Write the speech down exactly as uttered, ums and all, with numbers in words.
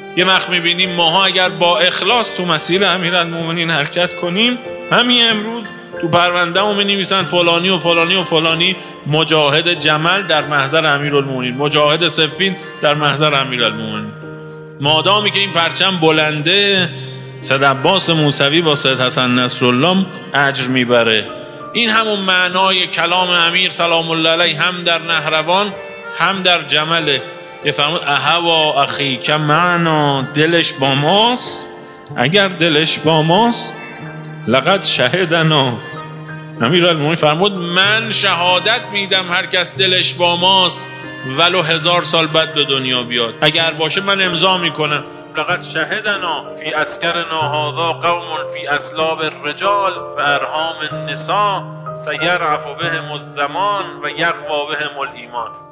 یه وقت میبینیم ماها اگر با اخلاص تو مسیر امیرالمومنین حرکت کنیم، همین امروز تو پرونده هم می‌نویسن فلانی و فلانی و فلانی مجاهد جمل در محضر امیرالمومنین، مجاهد صفین در محضر امیرالمومنین. مادامی که این پرچم بلنده، سید عباس موسوی با سید حسن نصرالله اجر میبره. این همون معنای کلام امیر سلام الله علیه هم در نهروان هم در جمله. یه فرمود اهوا اخیک معنا، دلش با ماست، اگر دلش با ماست لقد شهدنا. امیرالمومنین فرمود من شهادت میدم هر کس دلش با ماست ولو هزار سال بعد به دنیا بیاد، اگر باشه من امضا میکنم. لقد شهدنا فی اسکرنا هذا قوم فی اسلاب الرجال و ارحام النساء سیرعف بهم الزمان و یقوی بهم الایمان.